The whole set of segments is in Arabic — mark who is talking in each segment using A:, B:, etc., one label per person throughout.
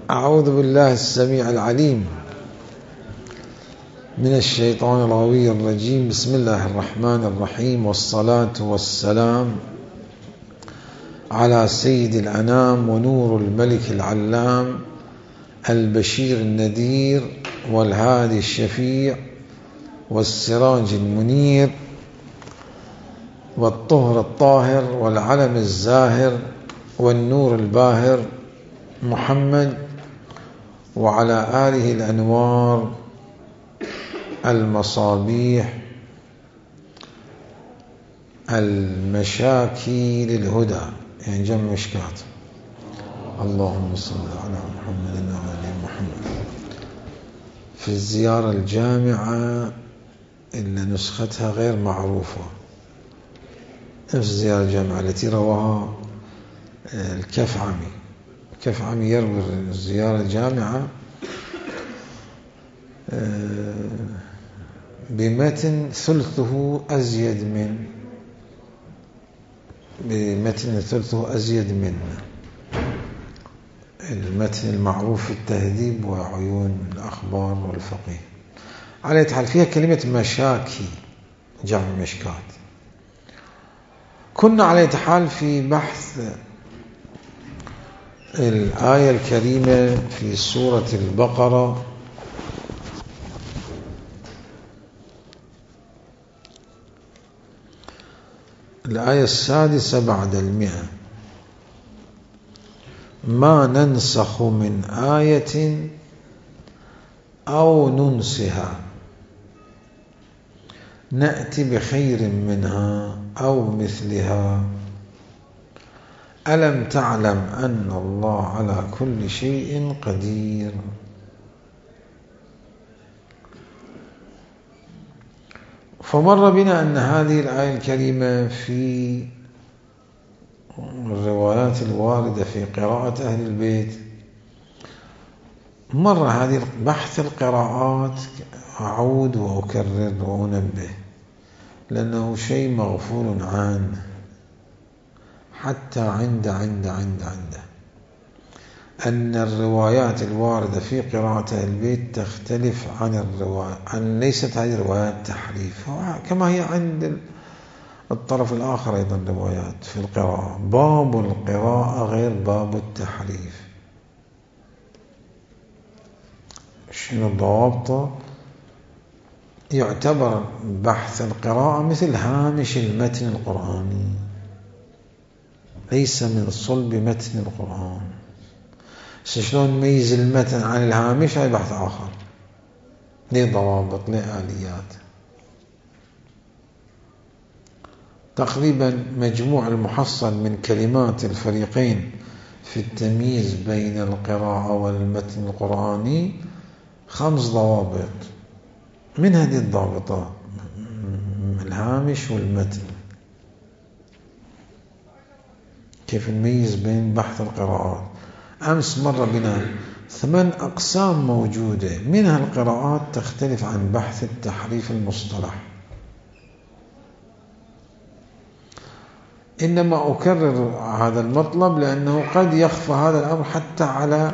A: أعوذ بالله السميع العليم من الشيطان الغوي الرجيم. بسم الله الرحمن الرحيم، والصلاة والسلام على سيد الأنام ونور الملك العلام البشير النذير والهادي الشفيع والسراج المنير والطهر الطاهر والعلم الزاهر والنور الباهر محمد، وعلى آله الأنوار المصابيح المشاكي للهدى، يعني جمع مشكات. اللهم صل على محمد وعلى محمد. في الزيارة الجامعة إلا نسختها غير معروفة، نفس الزيارة الجامعة التي رواها الكفعمي. الكفعمي يروي الزيارة الجامعة بمتن ثلثه أزيد من المتن المعروف في التهذيب وعيون الأخبار والفقيه. على حال فيها كلمة مشاكي جمع مشكات. كنا على حال في بحث الآية الكريمة في سورة البقرة، الآية 6 بعد 100: ما ننسخ من آية أو ننسها نأتي بخير منها أو مثلها ألم تعلم أن الله على كل شيء قدير. فمر بنا أن هذه الآية الكريمة في الروايات الواردة في قراءة أهل البيت، مر هذه بحث القراءات أعود وأكرر وأنبه، لأنه شيء مغفول عنه حتى عنده أن الروايات الواردة في قراءة أهل البيت تختلف عن ليست هذه الروايات تحريف، كما هي عند الطرف الآخر أيضا روايات في القراءة. باب القراءة غير باب التحريف. شنو الضوابط؟ يعتبر بحث القراءة مثل هامش المتن القرآني، ليس من صلب متن القرآن. شلون نميز المتن عن الهامش؟ هذا بحث آخر، ليه ضوابط، ليه آليات. تقريبا مجموع المحصل من كلمات الفريقين في التمييز بين القراءة والمتن القرآني 5 ضوابط. من هذه الضابطة الهامش والمتن. كيف نميز بين بحث القراءات؟ أمس مر بنا 8 أقسام موجودة، منها القراءات تختلف عن بحث التحريف المصطلح. إنما أكرر هذا المطلب لأنه قد يخفى هذا الأمر حتى على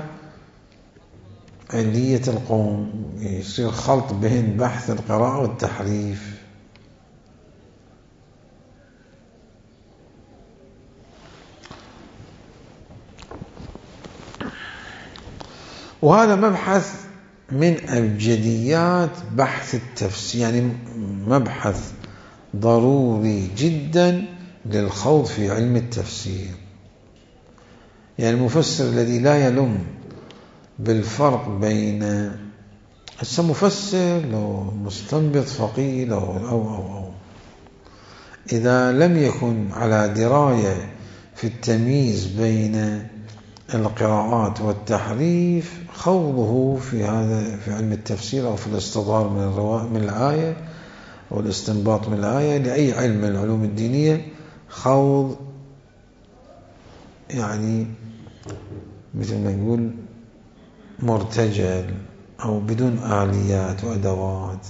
A: علية القوم، يصير خلط بين بحث القراءة والتحريف. وهذا مبحث من أبجديات بحث التفسير، يعني مبحث ضروري جدا للخوض في علم التفسير. يعني المفسر الذي لا يلم بالفرق بين مفسر لو مستنبط فقيه لو أو إذا لم يكن على دراية في التمييز بين القراءات والتحريف، خوضه في علم التفسير أو في الاستظهار من الآية أو الاستنباط من الآية لأي علم من العلوم الدينية، خوض يعني مثل ما نقول مرتجل أو بدون آليات وأدوات،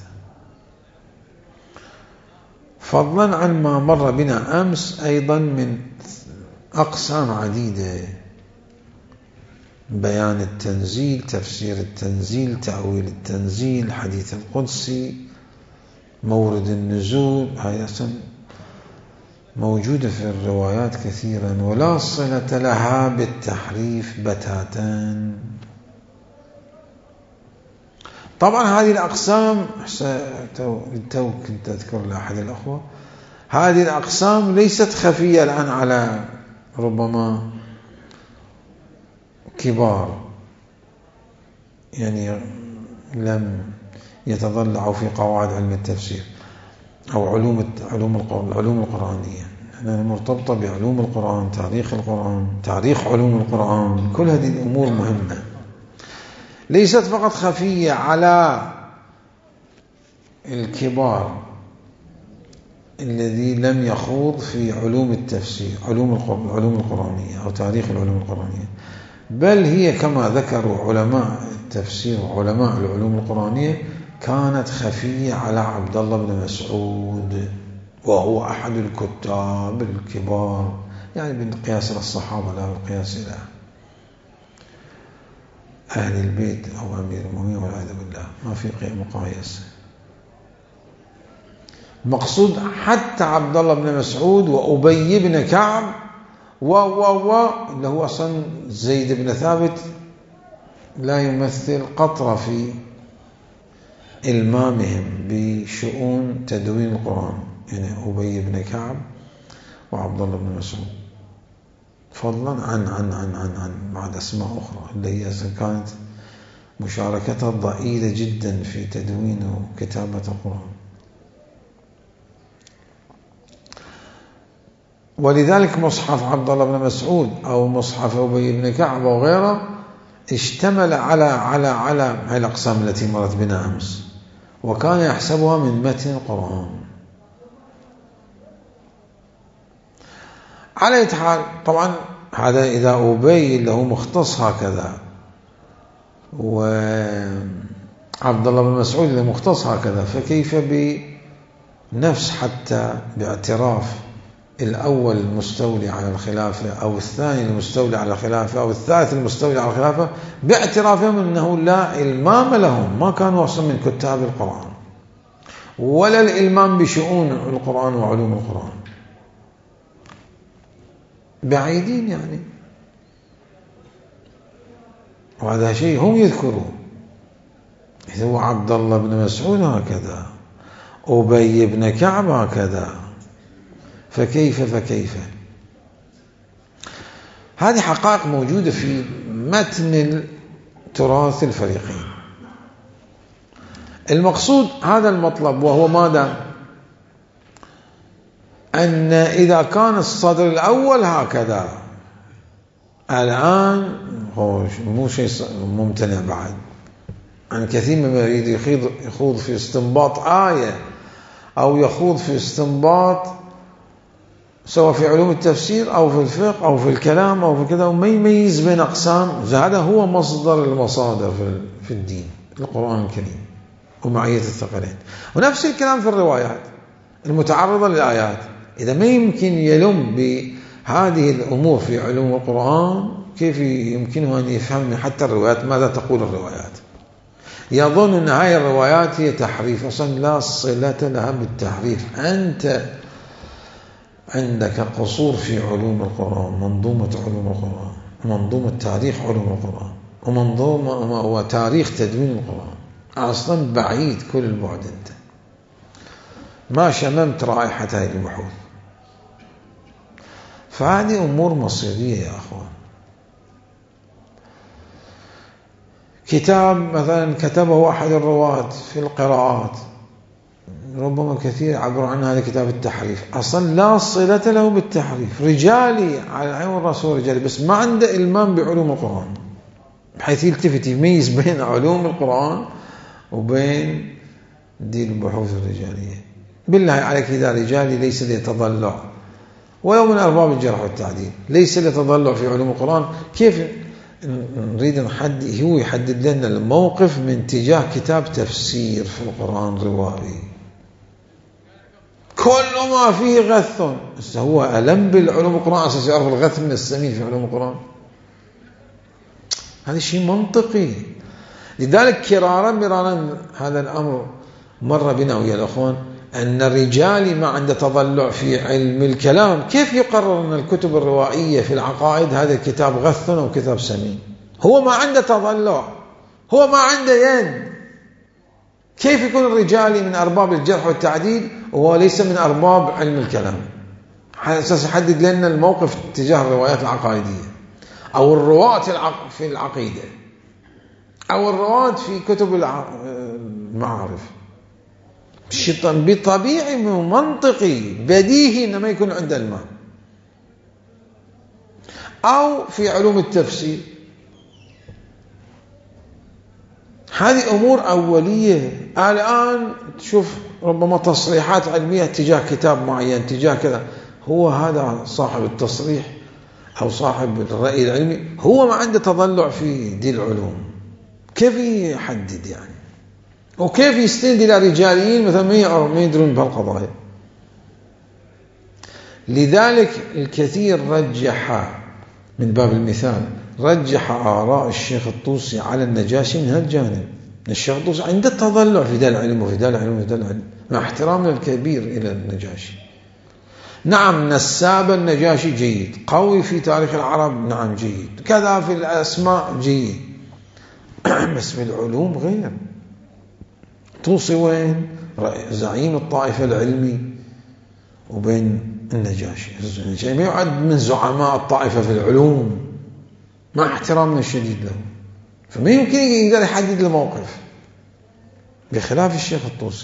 A: فضلا عن ما مر بنا أمس أيضا من أقسام عديدة بيان التنزيل، تفسير التنزيل، تأويل التنزيل، حديث القدسي، مورد النزول، هاي أصلا موجودة في الروايات كثيرا ولا صلة لها بالتحريف بتاتا. طبعا هذه الأقسام تو كنت أذكر لأحد الأخوة، هذه الأقسام ليست خفية الآن على ربما كبار يعني لم يتضلعوا في قواعد علم التفسير أو العلوم القرآنية، أنها مرتبطة بعلوم القرآن، تاريخ علوم القرآن، كل هذه الأمور مهمة، ليست فقط خفية على الكبار الذي لم يخوض في علوم التفسير، العلوم القرآنية أو تاريخ العلوم القرآنية، بل هي كما ذكروا علماء التفسير وعلماء العلوم القرآنية كانت خفية على عبد الله بن مسعود، وهو أحد الكتاب الكبار، يعني بالقياس إلى الصحابة لا بالقياس إلى أهل البيت أو أمير المؤمنين والعياذ بالله، ما في مقايسة. مقصود حتى عبد الله بن مسعود وأبي بن كعب اللي هو أصلا زيد بن ثابت لا يمثل قطرة في إلمامهم بشؤون تدوين القرآن، يعني أبي بن كعب وعبد الله بن مسعود، فضلا عن بعد أسماء أخرى اللي هي كانت مشاركتها ضئيلة جدا في تدوين وكتابة القرآن. ولذلك مصحف عبد الله بن مسعود أو مصحف أبي بن كعب وغيره اشتمل على هذه الأقسام التي مرت بنا أمس، وكان يحسبها من متن القرآن. على أي حال طبعا هذا إذا أبي له مختص هكذا، وعبد الله بن مسعود له مختص هكذا، فكيف بنفس حتى باعتراف الأول المستولي على الخلافة أو الثاني المستولي على الخلافة أو الثالث المستولي على الخلافة، باعترافهم أنه لا إلمام لهم، ما كانوا أصلا من كتاب القرآن ولا الإلمام بشؤون القرآن وعلوم القرآن، بعيدين يعني. وهذا شيء هم يذكرون، هو عبد الله بن مسعود هكذا، أبي بن كعب هكذا، فكيف هذه حقائق موجودة في متن التراث الفريقين. المقصود هذا المطلب، وهو ماذا؟ أن إذا كان الصدر الأول هكذا الآن مو شيء ممتنع بعد عن كثير من يريد يخوض في استنباط آية أو يخوض في استنباط سواء في علوم التفسير أو في الفقه أو في الكلام أو في كذا، وما يميز بين أقسام. هذا هو مصدر المصادر في الدين، القرآن الكريم ومعية الثقلين. ونفس الكلام في الروايات المتعرضة للآيات، إذا ما يمكن يلم بهذه الأمور في علوم القرآن، كيف يمكنه أن يفهم حتى الروايات ماذا تقول الروايات؟ يظن أن هذه الروايات هي تحريف، أصلا لا صلة لها بالتحريف. أنت عندك قصور في علوم القرآن، منظومة علوم القرآن، منظومة تاريخ علوم القرآن، ومنظومة وتاريخ تدوين القرآن، أصلا بعيد كل البعد. أنت ما شممت رائحة هذه البحوث. فهذه أمور مصيرية يا أخوان. كتاب مثلا كتبه أحد الرواة في القراءات، ربما كثير عبروا عن هذا كتاب التحريف، أصلا لا صلة له بالتحريف، رجالي على عين الرسول رجالي، بس ما عنده إلمام بعلوم القرآن بحيث يلتفت يميز بين علوم القرآن وبين دي البحوث الرجالية. بالله عليك إذا رجالي ليس ليتضلع ولو من أرباب الجرح والتعديل، ليس ليتضلع في علوم القرآن، كيف نريد هو يحدد لنا الموقف من تجاه كتاب تفسير في القرآن روائي كل ما فيه غث؟ هو ألم بالعلوم القرآن أساس يعرف الغث من السمين في علوم القرآن؟ هذا شيء منطقي. لذلك مرارا هذا الأمر مر بنا ويا الأخوان، أن الرجال ما عنده تضلع في علم الكلام. كيف يقرر أن الكتب الروائية في العقائد هذا الكتاب غث أو كتاب سمين؟ هو ما عنده تضلع، هو ما عنده ين. كيف يكون الرجال من أرباب الجرح والتعديل وهو ليس من أرباب علم الكلام؟ على أساس يحدد لنا الموقف تجاه الروايات العقائدية أو الرواة في العقيدة أو الرواة في كتب المعارف. بطبيعي منطقي بديهي إنما يكون عند الماء. أو في علوم التفسير. هذه أمور أولية. الآن تشوف ربما تصريحات علمية تجاه كتاب معين تجاه كذا، هو هذا صاحب التصريح أو صاحب الرأي العلمي هو ما عنده تضلع في دي العلوم. كيف يحدد يعني؟ وكيف يستند إلى رجاليين مثلا ما يدرون بهالقضايا؟ لذلك الكثير رجح، من باب المثال، رجح آراء الشيخ الطوسي على النجاشي من هذا الجانب. الشيخ الطوسي عنده تضلع في ذا العلم وفي ذا العلم وفي ذا العلم، مع احترامنا الكبير إلى النجاشي. نعم نساب النجاشي جيد، قوي في تاريخ العرب نعم جيد، كذا في الأسماء جيد، بس في العلوم غير. طوسي وين؟ زعيم الطائفة العلمي، وبين النجاشي ما يعد من زعماء الطائفة في العلوم، مع احترامنا الشديد له، فما يمكن يقدر يحدد الموقف، بخلاف الشيخ الطوسي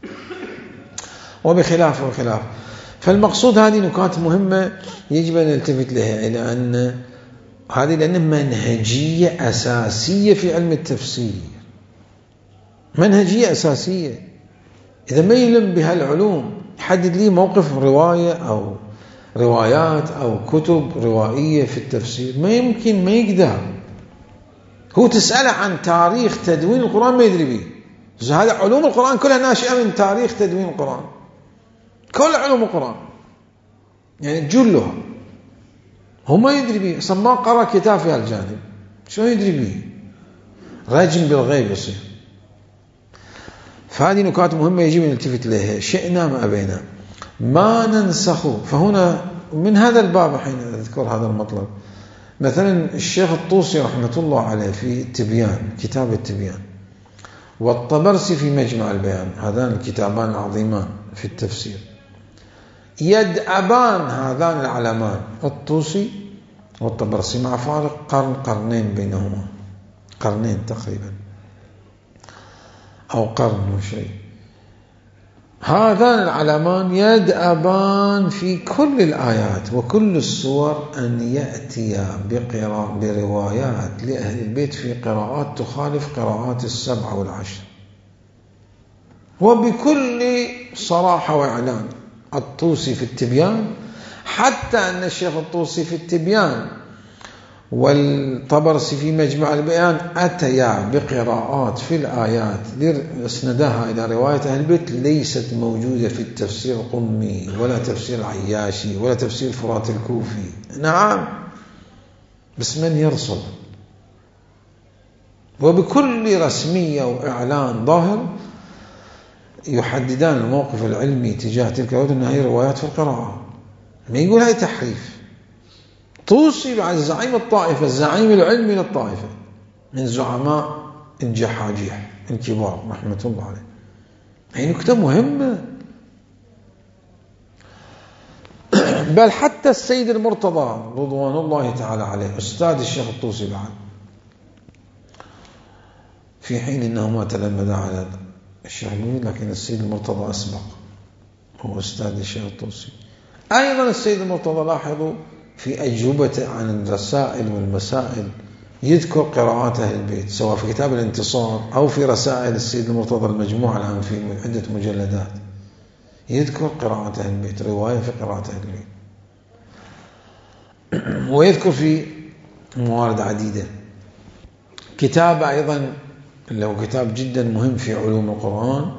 A: وبخلاف. فالمقصود هذه نكات مهمة يجب أن نلتفت لها، إلى أن هذه لأنها منهجية أساسية في علم التفسير، منهجية أساسية. إذا ما يلم بها العلوم يحدد لي موقف رواية أو روايات أو كتب روائية في التفسير، ما يمكن، ما يقدر. هو تسأله عن تاريخ تدوين القرآن ما يدري به. هذا علوم القرآن كلها ناشئة من تاريخ تدوين القرآن، كل علوم القرآن يعني جلها هو ما يدري به، أصلا ما قرأ كتاب في هالجانب، شو يدري به؟ رجم بالغيب يصير. فهذه نكات مهمة يجب أن نلتفت لها، شئنا ما أبينا ما ننسخ. فهنا من هذا الباب حين أذكر هذا المطلب، مثلا الشيخ الطوسي رحمة الله عليه في التبيان، كتاب التبيان، والطبرسي في مجمع البيان، هذان الكتابان العظيمان في التفسير، يدأبان هذان العلمان الطوسي والطبرسي مع فارق قرنين بينهما، قرنين تقريبا أو قرن وشيء. هذان العلمان يدأبان في كل الآيات وكل السور أن يأتي بروايات لأهل البيت في قراءات تخالف قراءات 7 و10، وبكل صراحة وإعلان. الطوسي في التبيان، حتى أن الشيخ الطوسي في التبيان والطبرسي في مجمع البيان أتيا بقراءات في الآيات اسندها إلى رواية أهل البيت ليست موجودة في التفسير القمي ولا تفسير العياشي ولا تفسير فرات الكوفي. نعم، بس من يرصد؟ وبكل رسمية وإعلان ظاهر يحددان الموقف العلمي تجاه تلك الروايات أنها هي روايات في القراءة، ما يقول هاي تحريف. طوسي بعد زعيم الطائفة، الزعيم العلمي للطائفة، من زعماء الجحاجيح الكبار رحمة الله عليه. هي نكتة مهمة. بل حتى السيد المرتضى رضوان الله تعالى عليه أستاذ الشيخ الطوسي بعد، في حين أنه ما تلمذ على الشيخ الموجود، لكن السيد المرتضى أسبق، هو أستاذ الشيخ الطوسي. أيضا السيد المرتضى لاحظوا في أجوبته عن الرسائل والمسائل يذكر قراءات أهل البيت، سواء في كتاب الانتصار أو في رسائل السيد المرتضى المجموعة الآن في عدة مجلدات، يذكر قراءات أهل البيت، رواية في قراءات أهل البيت، ويذكر في موارد عديدة. كتاب أيضا له كتاب جدا مهم في علوم القرآن،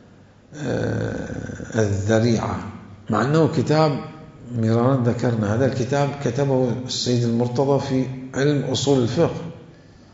A: الذريعة، مع أنه كتاب مرارا ذكرنا، هذا الكتاب كتبه السيد المرتضى في علم أصول الفقه،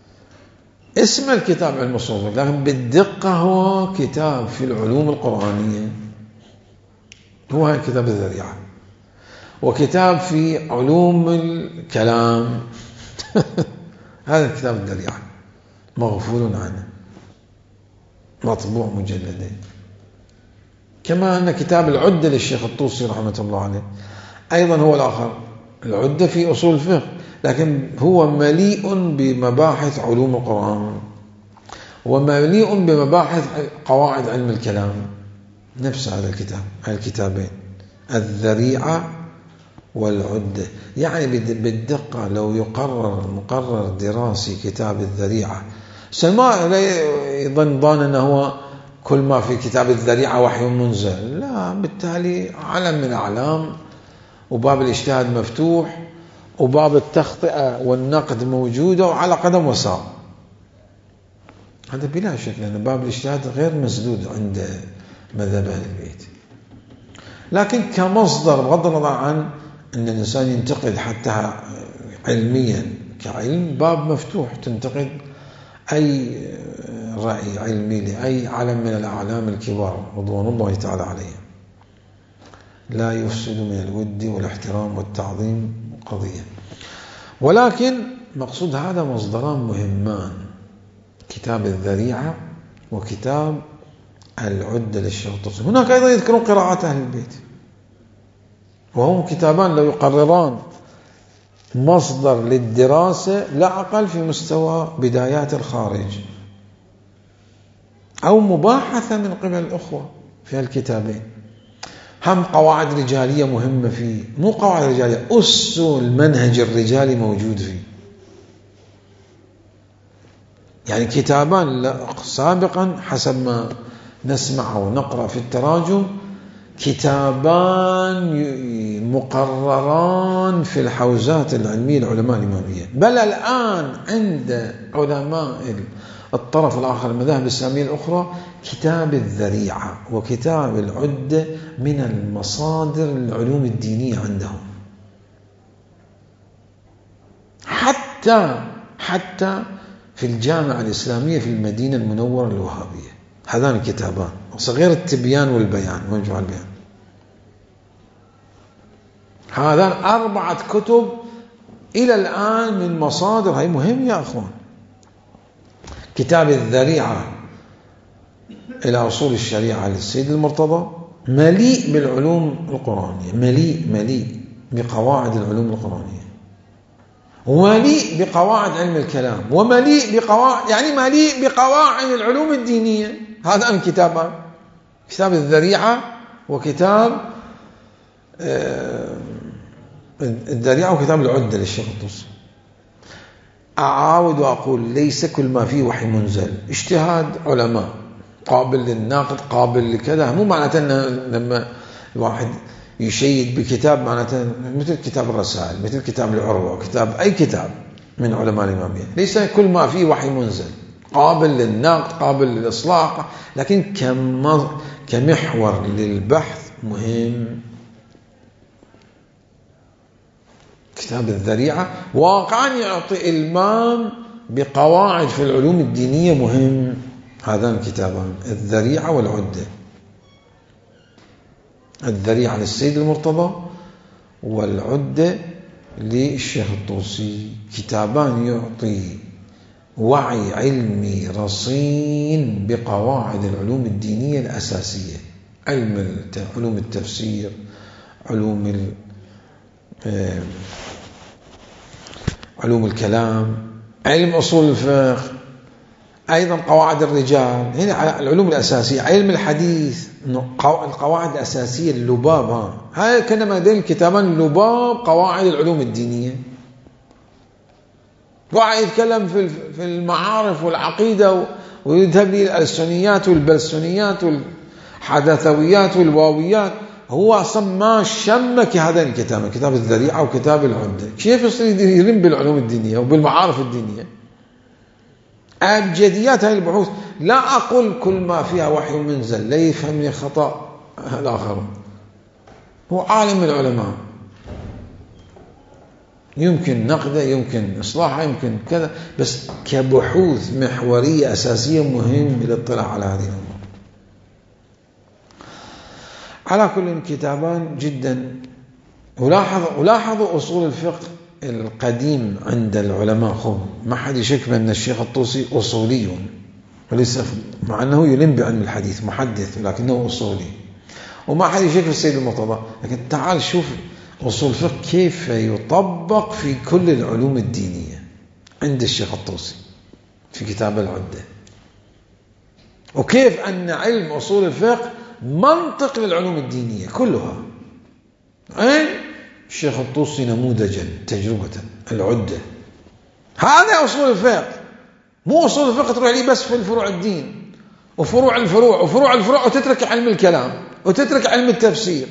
A: اسم الكتاب علم أصول الفقه، لكن بالدقة هو كتاب في العلوم القرآنية، هو هذا كتاب الذريعة، وكتاب في علوم الكلام هذا كتاب الذريعة مغفول عنه، مطبوع مجلدين. كما أن كتاب العدة للشيخ الطوسي رحمة الله عليه أيضا هو الآخر، العدة في أصول الفقه، لكن هو مليء بمباحث علوم القرآن ومليء بمباحث قواعد علم الكلام. نفس هذا الكتاب، هذه الكتابين الذريعة والعدة. يعني بالدقة لو يقرر مقرر دراسي كتاب الذريعة، سلمان لا يظن أنه هو كل ما في كتاب الذريعة وحي منزل، لا، بالتالي علم من أعلام، وباب الاجتهاد مفتوح، وباب التخطئة والنقد موجودة وعلى قدم وساق. هذا بلا شك، لأن باب الاجتهاد غير مسدود عند مذهب أهل البيت، لكن كمصدر بغض النظر عن أن الإنسان ينتقد حتى علميا كعلم، باب مفتوح تنتقد أي رأي علمي لأي علم من الأعلام الكبار رضوان الله تعالى عليهم، لا يفسد من الود والاحترام والتعظيم قضية. ولكن مقصود هذا مصدران مهمان، كتاب الذريعة وكتاب العدة للشيخ الطوسي. هناك أيضا يذكرون قراءات أهل البيت، وهم كتابان لا يقرران مصدر للدراسة لا أقل في مستوى بدايات الخارج، أو مباحثة من قبل الأخوة في الكتابين. هم قواعد رجالية مهمة فيه، مو قواعد رجالية، أس المنهج الرجالي موجود فيه. يعني كتابان سابقا حسب ما نسمع ونقرأ في التراجم، كتابان مقرران في الحوزات العلمية العلماء الإمامية، بل الآن عند علماء الطرف الآخر المذاهب الإسلامية الأخرى كتاب الذريعة وكتاب العدة من المصادر العلوم الدينية عندهم، حتى في الجامعة الإسلامية في المدينة المنورة الوهابية. هذان الكتابان صغير التبيان والبيان ومجموع البيان، هذان 4 كتب إلى الآن من مصادر، هي مهم يا أخوان. كتاب الذريعة إلى أصول الشريعة للسيد المرتضى مليء بالعلوم القرآنية، مليء بقواعد العلوم القرآنية، ومليء بقواعد علم الكلام، ومليء بقواعد، يعني مليء بقواعد العلوم الدينية. هذا الكتابان، كتاب الذريعة وكتاب الذريعة وكتاب العدة للشيخ الطوسي. أعاود وأقول ليس كل ما فيه وحي منزل، اجتهاد علماء قابل للناقد قابل لكذا، مو معناته أن لما الواحد يشيد بكتاب معناته مثل كتاب الرسائل، مثل كتاب العروة، كتاب أي كتاب من علماء الإمامية، ليس كل ما فيه وحي منزل قابل للنقد قابل للإصلاح، لكن كمحور للبحث مهم. كتاب الذريعة واقعا يعطي إلمام بقواعد في العلوم الدينية مهم. هذان الكتابان الذريعة والعدة، الذريعة للسيد المرتضى والعدة للشيخ الطوسي، كتابان يعطي وعي علمي رصين بقواعد العلوم الدينية الأساسية، علوم التفسير، علوم الكلام، علم أصول الفقه، أيضا قواعد الرجال، هنا العلوم الأساسية، علم الحديث، القواعد الأساسية اللباب. هاي كانما هذين الكتابان اللباب قواعد العلوم الدينية. واحد يتكلم في المعارف والعقيدة ويذهب لي الألسنيات والبلسنيات والحدثويات والواويات، هو أصلا ما شمك هذين الكتابين، كتاب الذريعة وكتاب العدة، كيف يصير يلم بالعلوم الدينية وبالمعارف الدينية؟ أبجديات هذه البحوث، لا أقول كل ما فيها وحي منزل، لا يفهمني خطأ الآخر، هو عالم العلماء يمكن نقده، يمكن إصلاحه، يمكن كذا، بس كبحوث محورية أساسية مهم الاطلاع على هذه الأمور. على كل كتابان جدا. ولاحظوا أصول الفقه القديم عند العلماء، ما حد يشك بأن الشيخ الطوسي أصولي، وليس مع أنه يلم بعلم الحديث محدث، لكنه أصولي. وما حد يشك في السيد المرتضى، لكن تعال شوف أصول الفقه كيف يطبق في كل العلوم الدينية عند الشيخ الطوسي في كتاب العدة، وكيف أن علم أصول الفقه منطق للعلوم الدينية كلها. الشيخ الطوسي نموذجا تجربة العدة، هذا أصول الفقه. مو أصول الفقه تروح لي بس في الفروع الدين وفروع الفروع وفروع الفروع وتترك علم الكلام وتترك علم التفسير.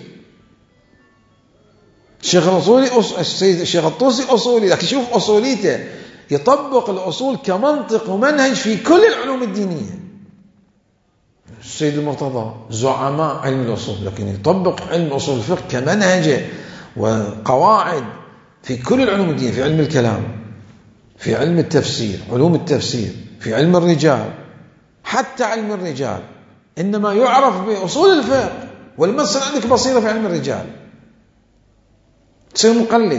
A: الشيخ الطوسي أصولي، لكن شوف أصوليته، يطبق الأصول كمنطق ومنهج في كل العلوم الدينية. السيد المرتضى زعماء علم الأصول، لكن يطبق علم أصول الفقه كمنهج وقواعد في كل العلوم الدينية، في علم الكلام، في علم التفسير، علوم التفسير، في علم الرجال، حتى علم الرجال إنما يعرف بأصول الفقه. والمسألة عندك بصيرة في علم الرجال، تصير مقلد.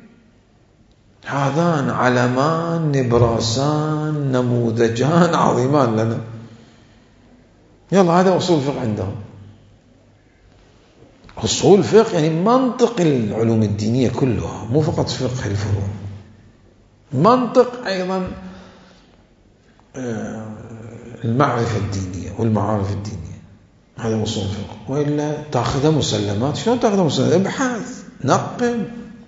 A: هذان علمان نبراسان نموذجان عظيمان لنا. يلا هذا أصول الفقه عندهم. أصول الفقه يعني منطق العلوم الدينية كلها، مو فقط فقه الفروع، منطق أيضا المعرفة الدينية والمعارف الدينية. هذا أصول الفقه. وإلا تأخذها مسلمات. شلون تأخذها مسلمات؟ ابحث، نقل.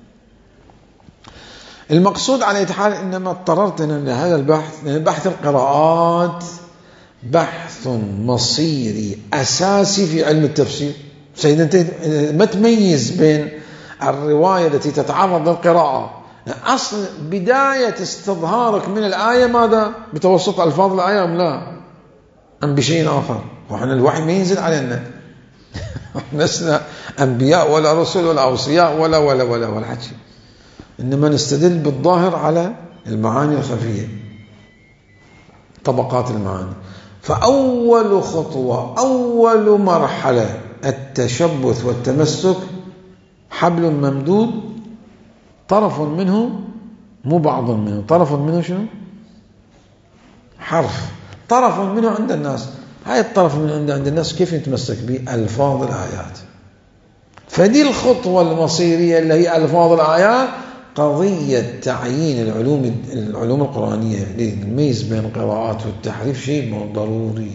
A: المقصود على أي حال إنما اضطررت إلى هذا البحث، لأن بحث القراءات بحث مصيري أساسي في علم التفسير. سيدنا أنت ما تميز بين الرواية التي تتعرض للقراءة، أصل بداية استظهارك من الآية ماذا؟ بتوسط ألفاظ الآية أم لا؟ أم بشيء آخر؟ وإحنا الوحي ما ينزل علينا لسنا أنبياء ولا رسل ولا أوصياء ولا حكي، إنما نستدل بالظاهر على المعاني الخفية، طبقات المعاني. فأول خطوة، أول مرحلة التشبث والتمسك حبل ممدود، طرف منه، مو بعض منه، طرف منه شنو؟ حرف، طرف منه عند الناس. هاي الطرف من عند الناس كيف يتمسك به؟ ألفاظ الآيات. فدي الخطوة المصيرية اللي هي ألفاظ الآيات، قضية تعيين العلوم القرآنية للميز بين القراءات والتحريف شيء ضروري.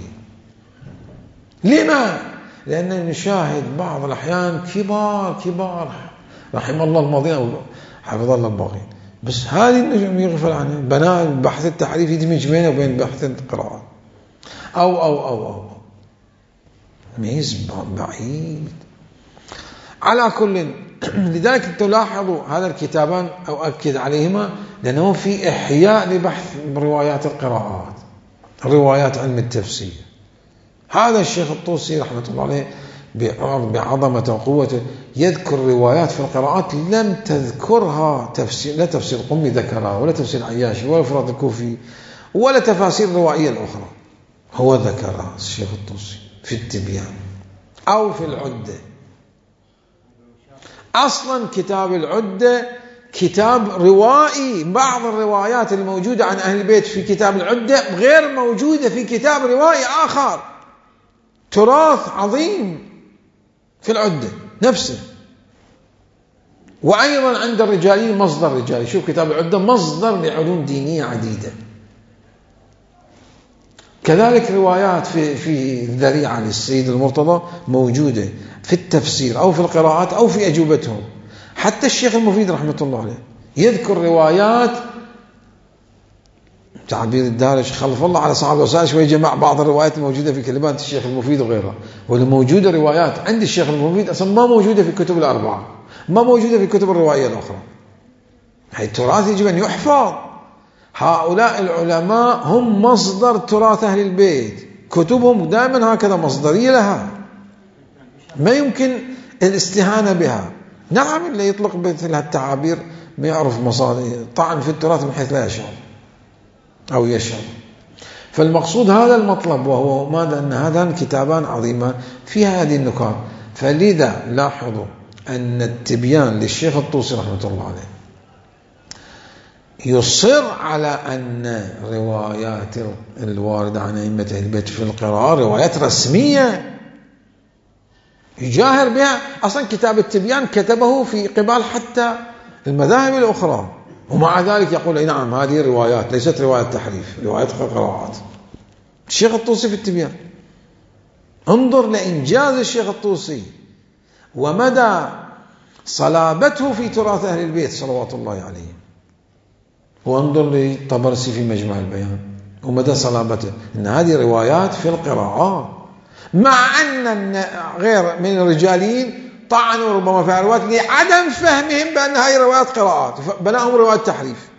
A: لما؟ لأننا نشاهد بعض الأحيان كبار رحم الله الماضين حفظ الله الباقين، بس هذه النجم يغفل عنها. بناء بحث التحريف يدمج بينه وبين بحث القراءة أو ميز بعيد. على كل، لذلك تلاحظوا هذا الكتابان أو أكد عليهما، لأنه في إحياء لبحث روايات القراءات، روايات علم التفسير. هذا الشيخ الطوسي رحمة الله عليه بعظمة وقوته يذكر روايات في القراءات لم تذكرها تفسير، لا تفسير قمي ذكرها، ولا تفسير عياشي، ولا فرات الكوفي، ولا تفاسير روائية الأخرى. هو ذكرها الشيخ الطوسي في التبيان أو في العدة. أصلا كتاب العدة كتاب روائي، بعض الروايات الموجودة عن أهل البيت في كتاب العدة غير موجودة في كتاب روائي آخر. تراث عظيم في العدة نفسه. وأيضا عند الرجالي مصدر رجالي. شوف كتاب العدة مصدر لعلوم دينية عديدة. كذلك روايات في الذريعة للسيد المرتضى موجودة في التفسير أو في القراءات أو في أجوبتهم. حتى الشيخ المفيد رحمة الله عليه يذكر روايات تعبير الدارج خلف الله على صعب وسائش، ويجمع بعض الروايات الموجودة في كلمات الشيخ المفيد وغيرها. والموجودة روايات عند الشيخ المفيد أصلا ما موجودة في كتب الأربعة، ما موجودة في كتب الروائية الأخرى. هاي التراث يجب أن يحفظ. هؤلاء العلماء هم مصدر تراث أهل البيت، كتبهم دائما هكذا مصدرية لها، ما يمكن الاستهانة بها. نعم، اللي يطلق مثل هالتعابير ما يعرف مصادر، طعن في التراث من حيث لا يشعر أو يشعر. فالمقصود هذا المطلب، وهو ماذا؟ أن هذان كتابان عظيمان فيها هذه النكات. فلذا لاحظوا أن التبيان للشيخ الطوسي رحمة الله عليه يصر على أن روايات الواردة عن أئمة أهل البيت في القراءة روايات رسمية يجاهر بها. أصلا كتاب التبيان كتبه في قبال حتى المذاهب الأخرى، ومع ذلك يقول نعم هذه روايات ليست روايات تحريف، روايات قراءات. الشيخ الطوسي في التبيان، انظر لإنجاز الشيخ الطوسي ومدى صلابته في تراث أهل البيت صلوات الله عليه، وانظر لطبرسي في مجمع البيان ومدى صلابته، إن هذه روايات في القراءات، مع أن غير من الرجاليين طعنوا ربما في روايات لعدم فهمهم بأن هذه روايات قراءات، بناهم روايات تحريف.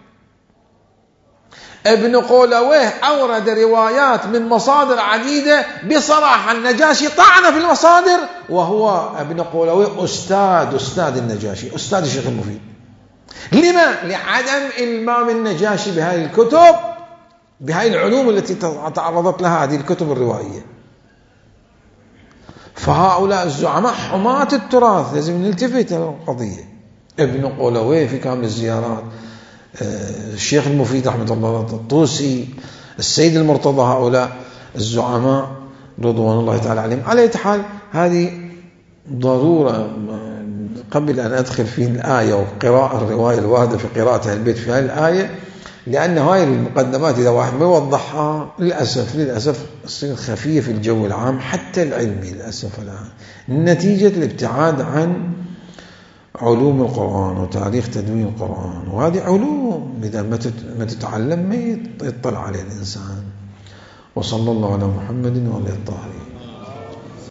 A: ابن قولويه أورد روايات من مصادر عديدة بصراحة. النجاشي طعن في المصادر، وهو ابن قولويه أستاذ النجاشي، أستاذ الشيخ المفيد. لما؟ لعدم إلمام النجاشي بهذه الكتب، بهذه العلوم التي تعرضت لها هذه الكتب الروائية. فهؤلاء الزعماء حماة التراث، لازم نلتفت إلى القضية. ابن قولويه في كامل الزيارات، الشيخ المفيد رحمة الله، الطوسي، السيد المرتضى، هؤلاء الزعماء رضوان الله تعالى عليهم. على أي حال هذه ضرورة قبل أن أدخل في الآية وقراءة الرواية الواردة في قراءة البيت في هذه الآية، لأن هاي المقدمات إذا واحد ما يوضحها للأسف تصير خفية في الجو العام حتى العلمي للأسف الآن، نتيجة الابتعاد عن علوم القرآن وتاريخ تدوين القرآن. وهذه علوم إذا ما تتعلم ما يطلع عليه الإنسان. وصلى الله على محمد وعلى الطاهرين.